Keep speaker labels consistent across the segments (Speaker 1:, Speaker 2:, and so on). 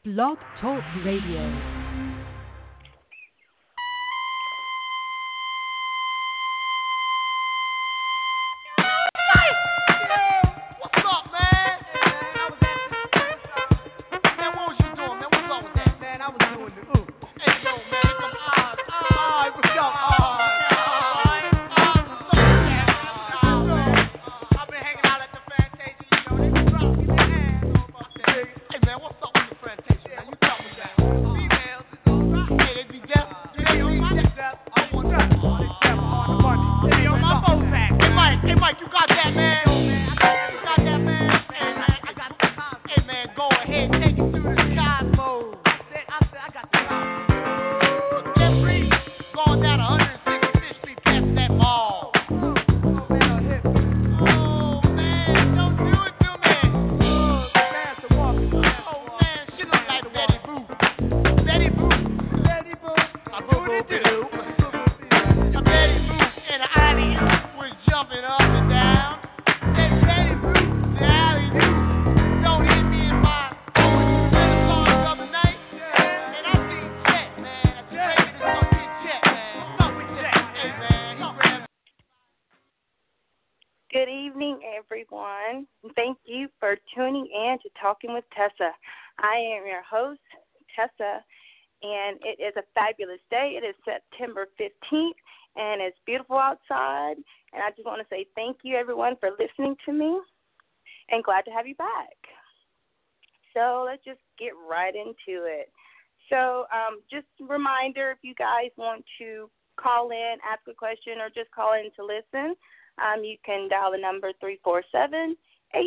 Speaker 1: Blog Talk Radio.
Speaker 2: Good evening, everyone. Thank you for tuning in to Talking with Tessa. I am your host, Tessa, and it is a fabulous day. It is September 15th, and it's beautiful outside. And I just want to say thank you, everyone, for listening to me, and glad to have you back. So let's just get right into it. So just a reminder, if you guys want to call in, ask a question, or just call in to listen, you can dial the number 347-826-7648,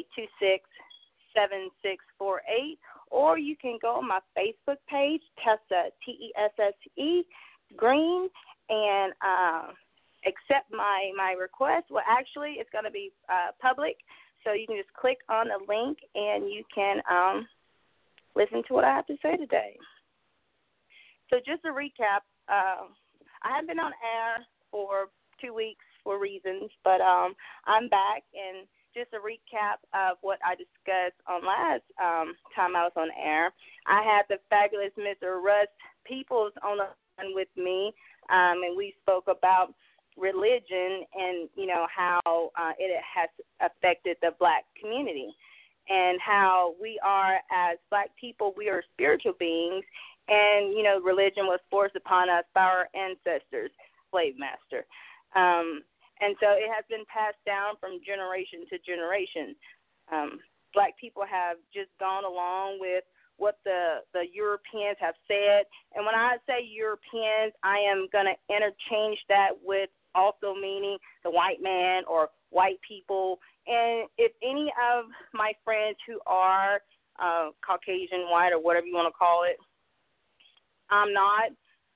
Speaker 2: or you can go on my Facebook page, Tessa, Tesse Green, and accept my request. Well, actually, it's going to be public, so you can just click on the link, and you can listen to what I have to say today. So just to recap, I haven't been on air for 2 weeks for reasons, but I'm back, and just a recap of what I discussed on last time I was on air. I had the fabulous Mr. Russ Peoples on the line with me, and we spoke about religion and, you know, how it has affected the black community, and how we are, as black people, we are spiritual beings, and, you know, religion was forced upon us by our ancestors, slave master. And so it has been passed down from generation to generation. Black people have just gone along with what the Europeans have said. And when I say Europeans, I am going to interchange that with also meaning the white man or white people. And if any of my friends who are Caucasian, white, or whatever you want to call it, I'm not,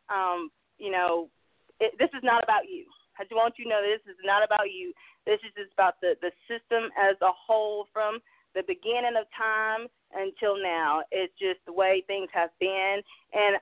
Speaker 2: this is not about you. I just want you to know this is not about you. This is just about the system as a whole from the beginning of time until now. It's just the way things have been. And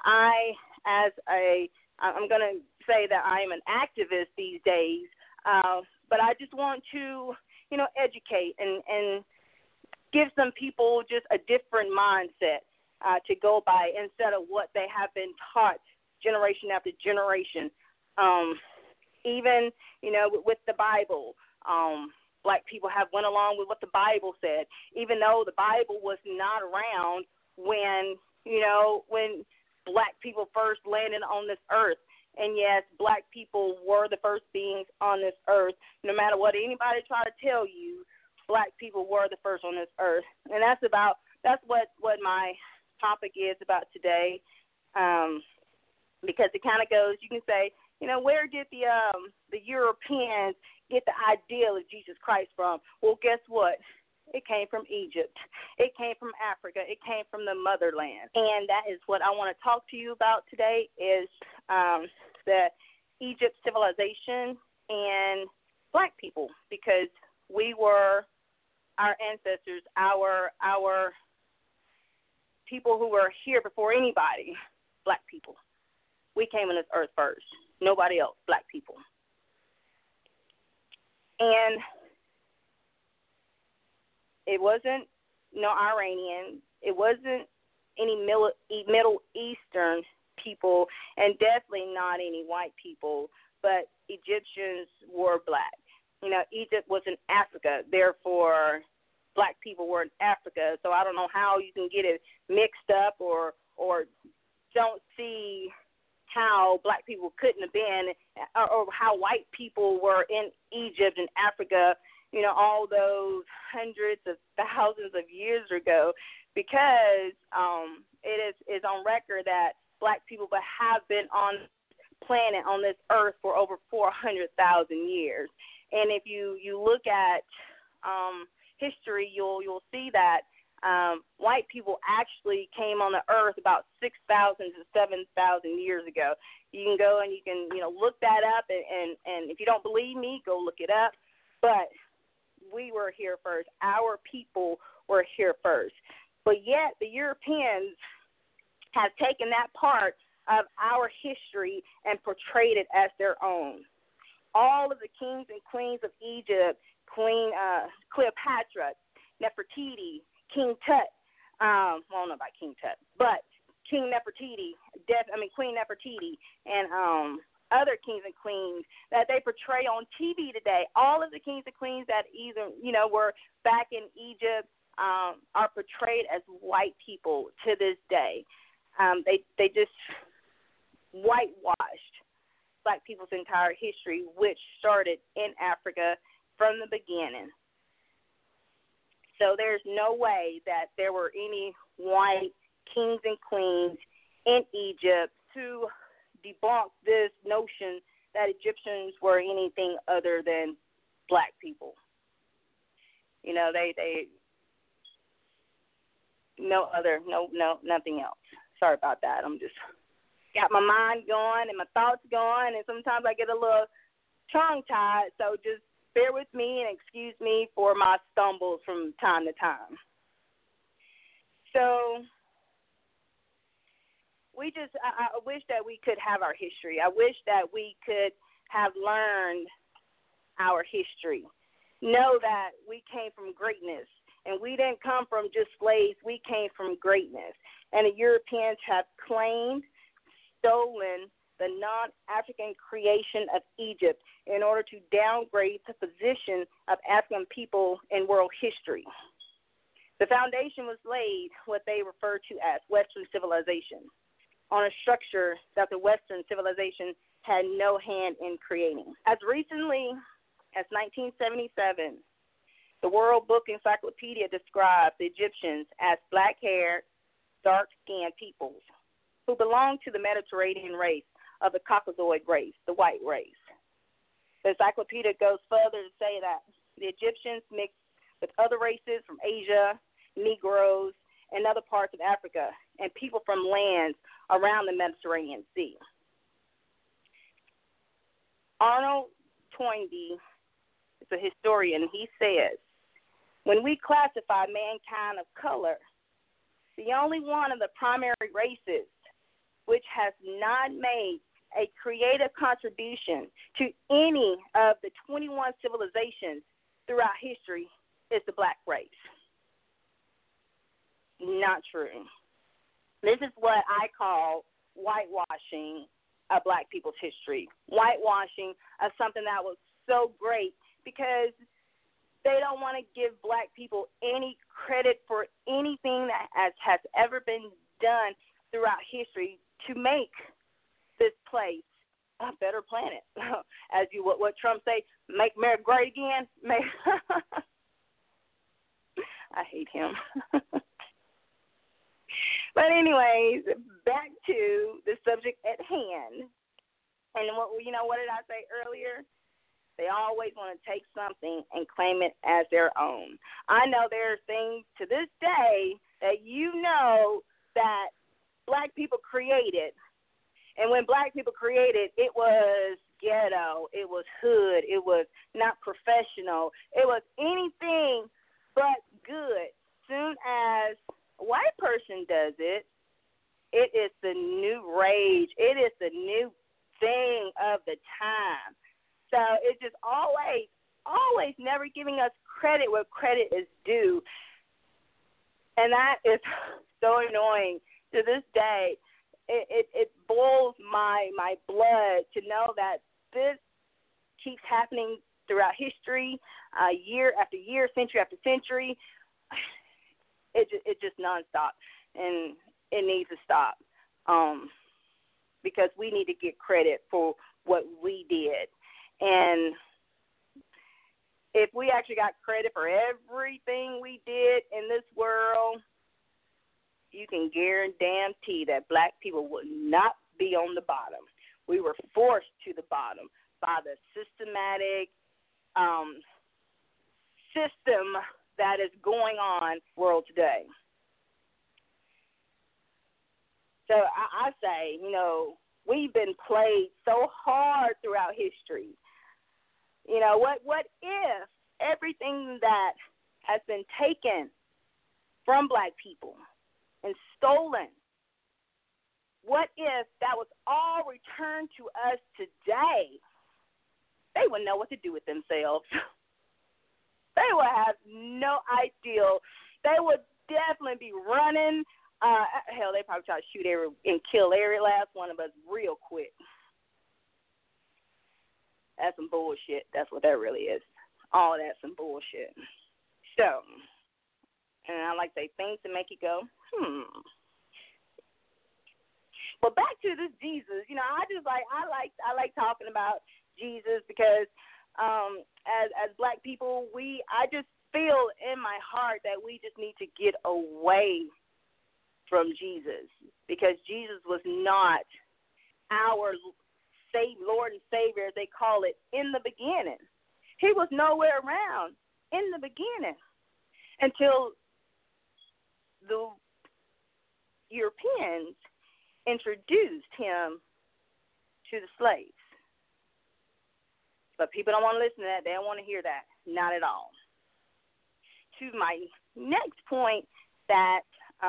Speaker 2: I'm going to say that I am an activist these days, but I just want to, educate and give some people just a different mindset to go by instead of what they have been taught generation after generation. Even, with the Bible, black people have went along with what the Bible said, even though the Bible was not around when black people first landed on this earth. And yes, black people were the first beings on this earth. No matter what anybody try to tell you, black people were the first on this earth. And that's what my topic is about today, because it kind of goes, you can say, where did the Europeans get the idea of Jesus Christ from? Well, guess what? It came from Egypt. It came from Africa. It came from the motherland. And that is what I want to talk to you about today is the Egypt civilization and black people, because we were our ancestors, our people who were here before anybody, black people. We came on this earth first. Nobody else, black people. And it wasn't no Iranian. It wasn't any Middle Eastern people, and definitely not any white people, but Egyptians were black. You know, Egypt was in Africa, therefore black people were in Africa, so I don't know how you can get it mixed up or don't see how black people couldn't have been, or how white people were in Egypt and Africa, you know, all those hundreds of thousands of years ago, because it is on record that black people have been on this planet, on this earth, for over 400,000 years. And if you look at history, you'll see that white people actually came on the earth about 6,000 to 7,000 years ago. You can go and you can, you know, look that up, and if you don't believe me, go look it up. But we were here first. Our people were here first. But yet the Europeans have taken that part of our history and portrayed it as their own. All of the kings and queens of Egypt, Queen Cleopatra, Nefertiti, King Tut, well, I don't know about King Tut, but Queen Nefertiti, and other kings and queens that they portray on TV today. All of the kings and queens that either, you know, were back in Egypt are portrayed as white people to this day. They just whitewashed black people's entire history, which started in Africa from the beginning. So there's no way that there were any white kings and queens in Egypt to debunk this notion that Egyptians were anything other than black people. You know, they nothing else. Sorry about that. I'm just got my mind going and my thoughts going, and sometimes I get a little tongue-tied, so just bear with me and excuse me for my stumbles from time to time. So I wish that we could have our history. I wish that we could have learned our history, know that we came from greatness, and we didn't come from just slaves. We came from greatness. And the Europeans have claimed, stolen the non-African creation of Egypt in order to downgrade the position of African people in world history. The foundation was laid, what they refer to as Western civilization, on a structure that the Western civilization had no hand in creating. As recently as 1977, the World Book Encyclopedia described the Egyptians as black-haired, dark-skinned peoples who belonged to the Mediterranean race of the Caucasoid race, the white race. The encyclopedia goes further to say that the Egyptians mixed with other races from Asia, Negroes, and other parts of Africa, and people from lands around the Mediterranean Sea. Arnold Toynbee is a historian. He says, when we classify mankind of color, the only one of the primary races which has not made a creative contribution to any of the 21 civilizations throughout history is the black race. Not true. This is what I call whitewashing of black people's history, whitewashing of something that was so great, because they don't want to give black people any credit for anything that has ever been done throughout history to make this place a better planet. As you what Trump say, make America great again. I hate him. But anyways, back to the subject at hand. And what did I say earlier? They always want to take something and claim it as their own. I know there are things to this day that that black people created. And when black people created, it was ghetto, it was hood, it was not professional, it was anything but good. Soon as a white person does it, it is the new rage. It is the new thing of the time. So it's just always never giving us credit where credit is due. And that is so annoying to this day. It boils my blood to know that this keeps happening throughout history, year after year, century after century. It's just nonstop, and it needs to stop, because we need to get credit for what we did. And if we actually got credit for everything we did in this world, you can guarantee that black people would not be on the bottom. We were forced to the bottom by the systematic system that is going on in the world today. So I say, we've been played so hard throughout history. What if everything that has been taken from black people and stolen, what if that was all returned to us today? They wouldn't know what to do with themselves. They would have no idea. They would definitely be running. Hell, they probably try to shoot and kill every last one of us real quick. That's some bullshit. That's what that really is. All that's some bullshit. So, and I like to say things to make you go, But back to this Jesus, I like talking about Jesus because as black people, I just feel in my heart that we just need to get away from Jesus, because Jesus was not our Lord and Savior, as they call it, in the beginning. He was nowhere around in the beginning until the Europeans introduced him to the slaves. But people don't want to listen to that. They don't want to hear that. Not at all. To my next point, that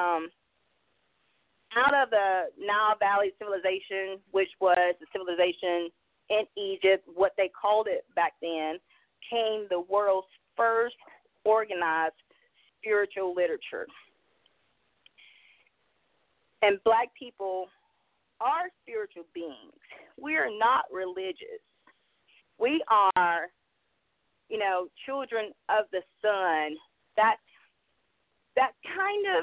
Speaker 2: out of the Nile Valley civilization, which was the civilization in Egypt, what they called it back then, came the world's first organized spiritual literature. And black people are spiritual beings. We are not religious. We are, children of the sun. That kind of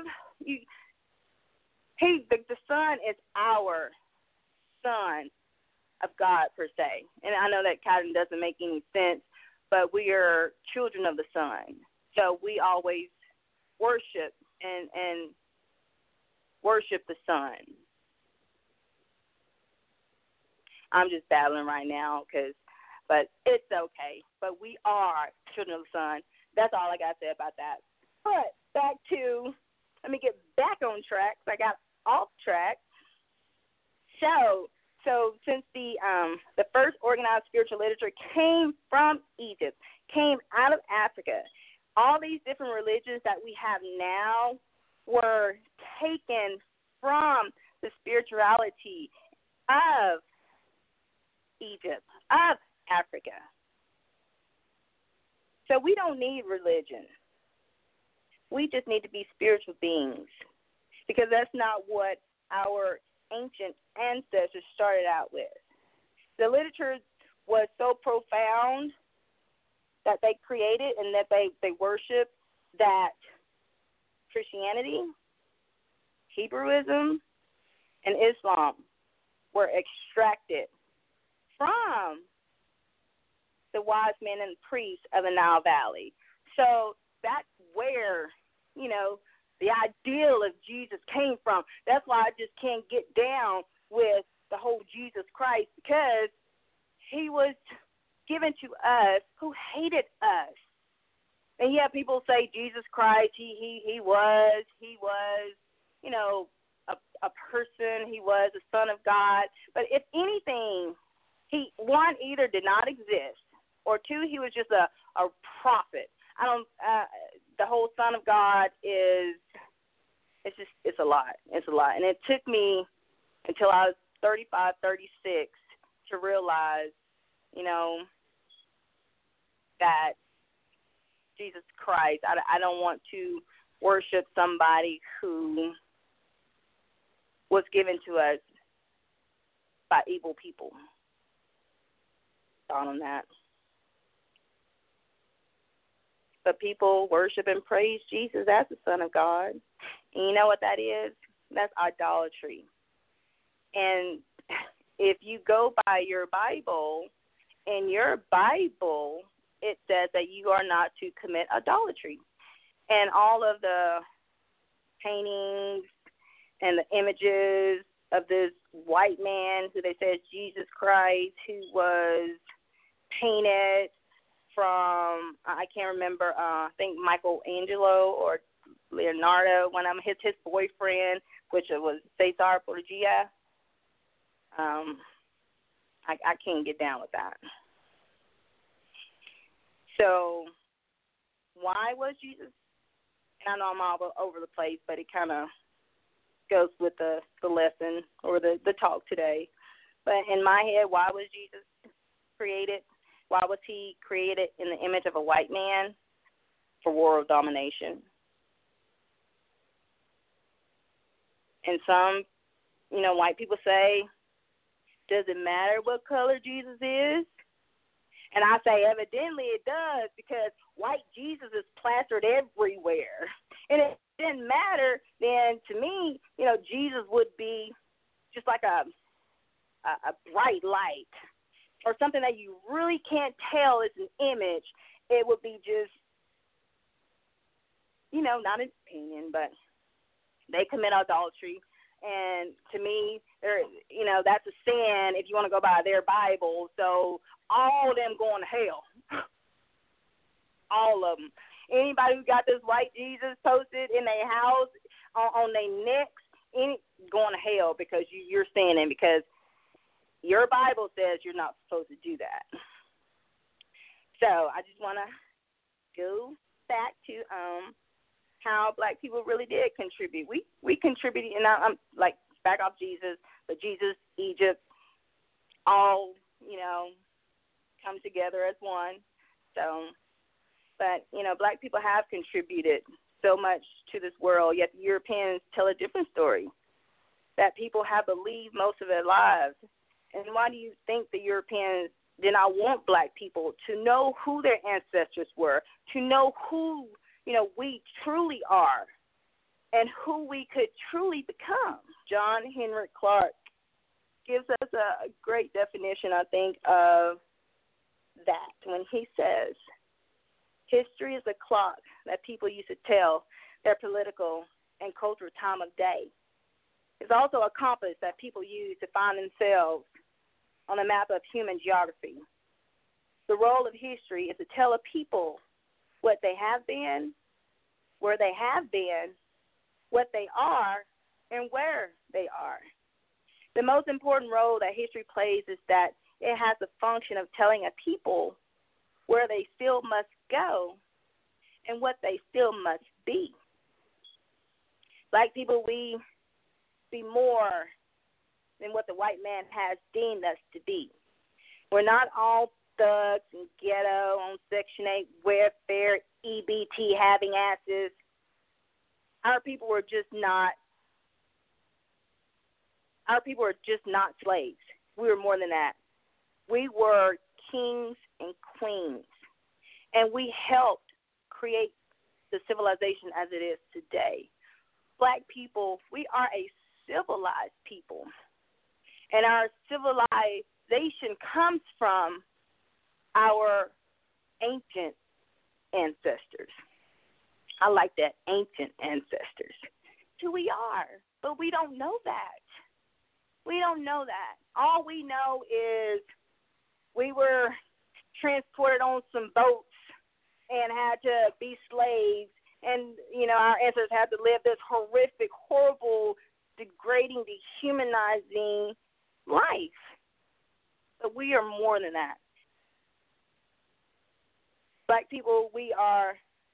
Speaker 2: the sun is our son of God per se. And I know that kind of doesn't make any sense, but we are children of the sun. So we always worship and worship the sun. I'm just babbling right now, but it's okay. But we are children of the sun. That's all I got to say about that. But let me get back on track. I got off track. So since the first organized spiritual literature came from Egypt, came out of Africa, all these different religions that we have now were taken from the spirituality of Egypt, of Africa. So we don't need religion. We just need to be spiritual beings, because that's not what our ancient ancestors started out with. The literature was so profound that they created and that they worshiped that Christianity, Hebrewism, and Islam were extracted from the wise men and priests of the Nile Valley. So that's where, the ideal of Jesus came from. That's why I just can't get down with the whole Jesus Christ, because he was given to us who hated us. And yeah, people say Jesus Christ, he was, a person, he was a son of God. But if anything, he, one, either did not exist, or two, he was just a prophet. The whole son of God it's a lot. It's a lot. And it took me until I was 35, 36 to realize, that Jesus Christ, I don't want to worship somebody who was given to us by evil people. Thought on that. But people worship and praise Jesus as the Son of God. And you know what that is? That's idolatry. And if you go by your Bible, in your Bible, it says that you are not to commit idolatry. And all of the paintings and the images of this white man who they said is Jesus Christ, who was painted from, I can't remember, I think Michelangelo or Leonardo, one of them, his boyfriend, which was Cesar Borgia. I can't get down with that. So why was Jesus, and I know I'm all over the place, but it kind of goes with the lesson or the talk today. But in my head, why was Jesus created? Why was he created in the image of a white man? For world domination. And some, white people say, does it matter what color Jesus is? And I say, evidently it does, because white Jesus is plastered everywhere. And if it didn't matter, then to me, Jesus would be just like a bright light, or something that you really can't tell is an image. It would be just, not an opinion, but they commit idolatry. And to me, that's a sin if you want to go by their Bible. So all of them going to hell. All of them. Anybody who got this white Jesus posted in their house, on their necks, going to hell because you're sinning, because your Bible says you're not supposed to do that. So I just want to go back to how black people really did contribute. We contributed, and I'm like, back off Jesus, but Jesus, Egypt, all, come together as one. So, but, black people have contributed so much to this world, yet the Europeans tell a different story, that people have believed most of their lives. And why do you think the Europeans did not want black people to know who their ancestors were, to know who, we truly are, and who we could truly become? John Henrik Clarke gives us a great definition, I think, of that when he says, history is a clock that people used to tell their political and cultural time of day. It's also a compass that people use to find themselves on a map of human geography. The role of history is to tell a people what they have been, where they have been, what they are, and where they are. The most important role that history plays is that it has the function of telling a people where they still must go and what they still must be. Black people, we be more than what the white man has deemed us to be. We're not all thugs and ghetto on Section 8 welfare, EBT having asses. Our people were just not slaves. We were more than that. We were kings and queens, and we helped create the civilization as it is today. Black people, we are a civilized people, and our civilization comes from our ancient ancestors. I like that, ancient ancestors. Who we are, but we don't know that. We don't know that. All we know is we were transported on some boats and had to be slaves, and, our ancestors had to live this horrific, horrible, degrading, dehumanizing life. But we are more than that. Black people, we are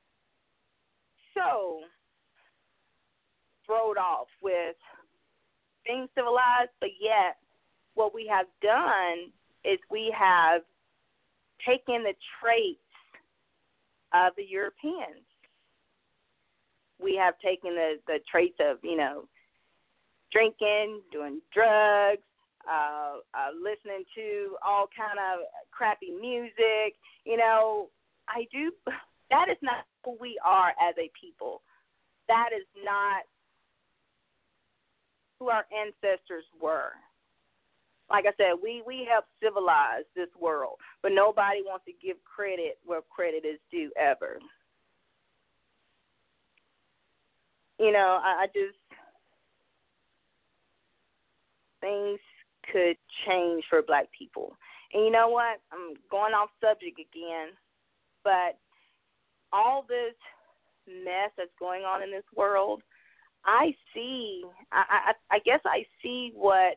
Speaker 2: so thrown off with being civilized, but yet what we have done is we have taken the traits of the Europeans. We have taken the traits of, drinking, doing drugs, listening to all kind of crappy music. You know, that is not who we are as a people. That is not who our ancestors were. Like I said, we helped civilize this world, but nobody wants to give credit where credit is due ever. You know, I just, things could change for Black people. And you know what? I'm going off subject again, but all this mess that's going on in this world, I guess I see what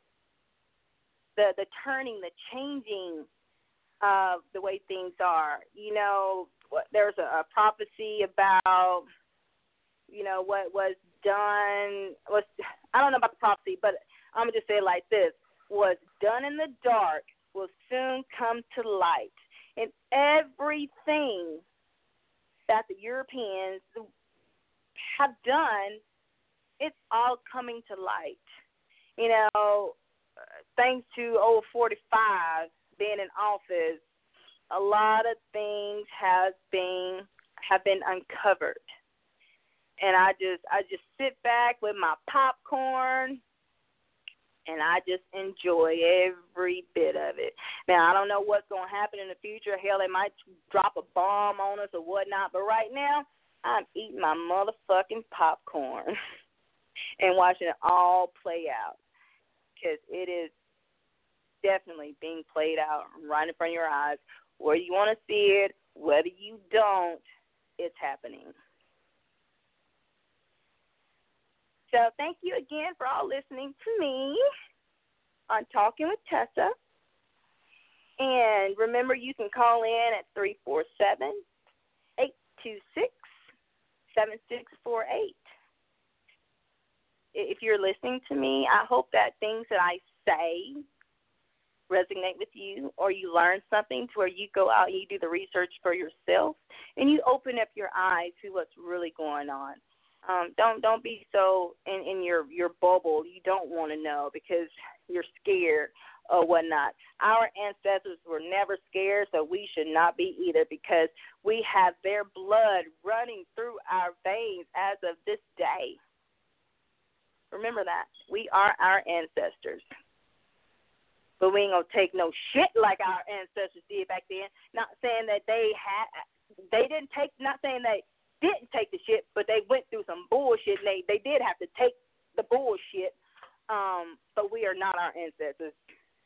Speaker 2: the turning, the changing of the way things are. You know, there's a prophecy about, you know, what was done, I don't know about the prophecy, but I'm going to just say it like this: what's done in the dark will soon come to light. And everything that the Europeans have done, it's all coming to light. You know, thanks to old 45 being in office, a lot of things have been uncovered. And I just sit back with my popcorn and I just enjoy every bit of it. Now, I don't know what's going to happen in the future. Hell, they might drop a bomb on us or whatnot. But right now, I'm eating my motherfucking popcorn and watching it all play out, because it is definitely being played out right in front of your eyes. Whether you want to see it, whether you don't, it's happening. So thank you again for all listening to me on Talking with Tessa. And remember, you can call in at 347-826-7648. If you're listening to me, I hope that things that I say resonate with you, or you learn something to where you go out and you do the research for yourself and you open up your eyes to what's really going on. Don't be so in your bubble. You don't want to know because you're scared or whatnot. Our ancestors were never scared, so we should not be either, because we have their blood running through our veins as of this day. Remember that. We are our ancestors. But we ain't going to take no shit like our ancestors did back then. Not saying that not saying they didn't take the shit, but they went through some bullshit, and they did have to take the bullshit. But we are not our ancestors.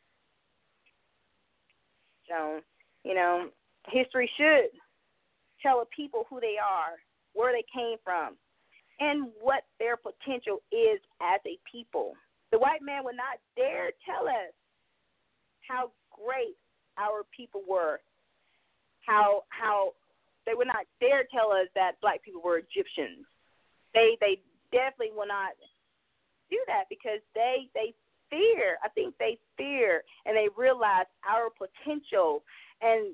Speaker 2: So, you know, history should tell a people who they are, where they came from, and what their potential is as a people. The white man would not dare tell us how great our people were, how they would not dare tell us that Black people were Egyptians. They definitely will not do that, because they fear. I think they fear, and they realize our potential, and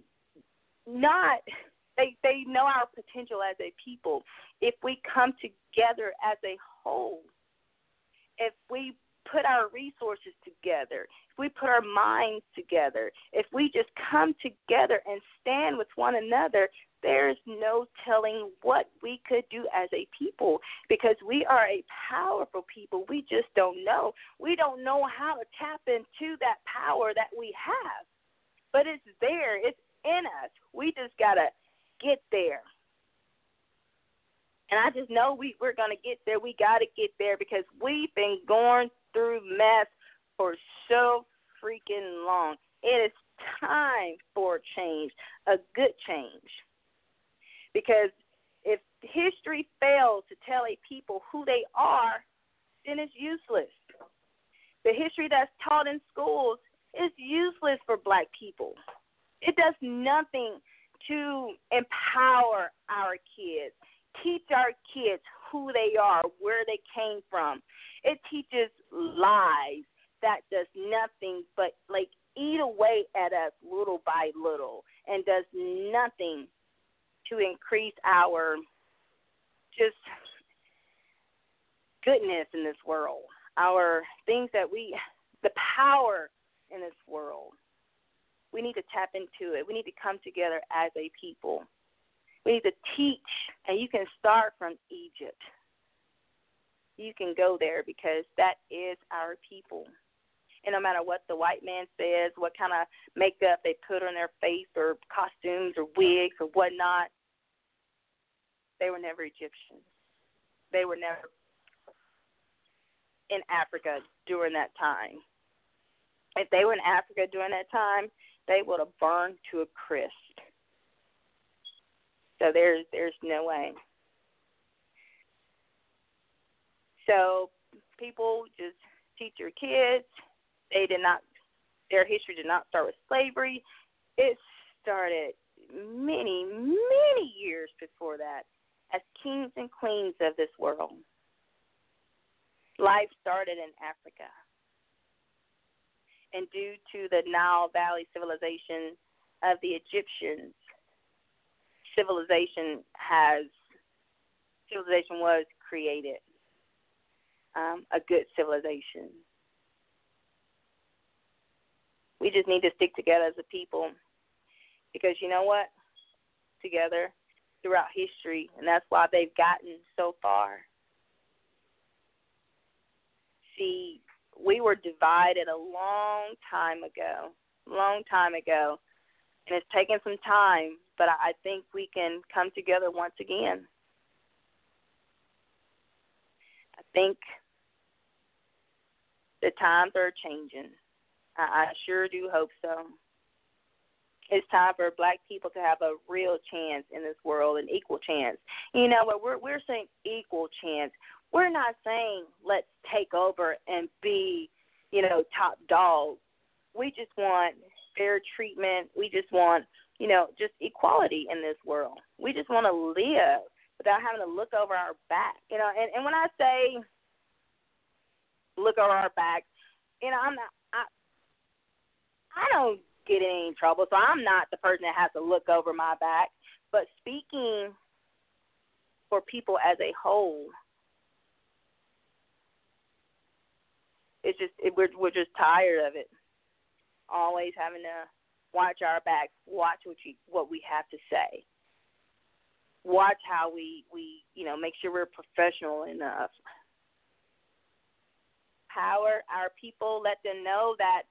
Speaker 2: they know our potential as a people. If we come together as a whole, if we put our resources together, if we put our minds together, if we just come together and stand with one another, there's no telling what we could do as a people, because we are a powerful people. We just don't know. We don't know how to tap into that power that we have, but it's there. It's in us. We just got to get there. And I just know we're going to get there. We got to get there, because we've been going through mess for so freaking long. It is time for change, a good change. Because if history fails to tell a people who they are, then it's useless. The history that's taught in schools is useless for Black people. It does nothing to empower our kids, teach our kids who they are, where they came from. It teaches lies that does nothing but eat away at us little by little, and does nothing to increase our just goodness in this world. our things that the power in this world. We need to tap into it. We need to come together as a people. We need to teach, and you can start from Egypt. You can go there because that is our people. And no matter what the white man says, what kind of makeup they put on their face or costumes or wigs or whatnot, they were never Egyptians. They were never in Africa during that time. If they were in Africa during that time, they would have burned to a crisp. So there's no way. So people just teach your kids. Their history did not start with slavery. It started many, many years before that as kings and queens of this world. Life started in Africa. And due to the Nile Valley civilization of the Egyptians, civilization was created, a good civilization. We just need to stick together as a people because you know what? Together throughout history, and that's why they've gotten so far. See, we were divided a long time ago, and it's taken some time, but I think we can come together once again. I think the times are changing. I sure do hope so. It's time for black people to have a real chance in this world, an equal chance. You know what? We're saying equal chance. We're not saying let's take over and be, top dog. We just want fair treatment. We just want, just equality in this world. We just want to live without having to look over our back. And when I say look over our back, I don't get in any trouble, so I'm not the person that has to look over my back. But speaking for people as a whole, it's just we're just tired of it. Always having to watch our backs, watch what we have to say, watch how we make sure we're professional enough. Power our people, let them know that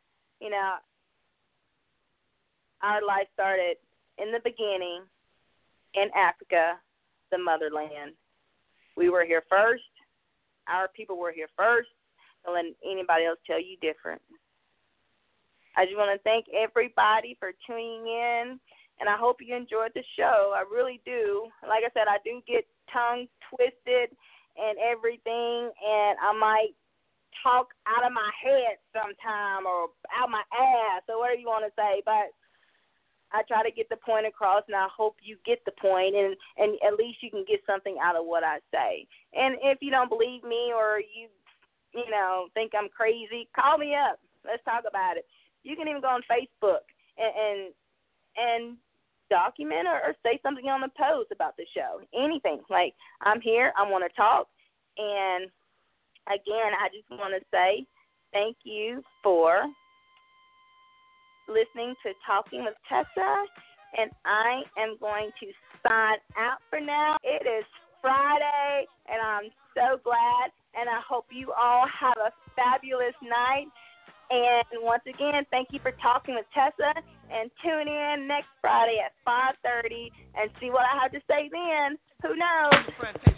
Speaker 2: our life started in the beginning in Africa, the motherland. We were here first. Our people were here first. Don't let anybody else tell you different. I just want to thank everybody for tuning in, and I hope you enjoyed the show. I really do. Like I said, I do get tongue twisted and everything, and I might talk out of my head sometime or out my ass or whatever you want to say, but I try to get the point across, and I hope you get the point, and at least you can get something out of what I say. And if you don't believe me or you think I'm crazy, call me up. Let's talk about it. You can even go on Facebook and document or say something on the post about the show. Anything. Like, I'm here. I want to talk. And, again, I just want to say thank you for listening to Talking with Tessa, and I am going to sign out for now. It is Friday, and I'm so glad, and I hope you all have a fabulous night. And once again, thank you for Talking with Tessa, and tune in next Friday at 5:30 and see what I have to say then. Who knows?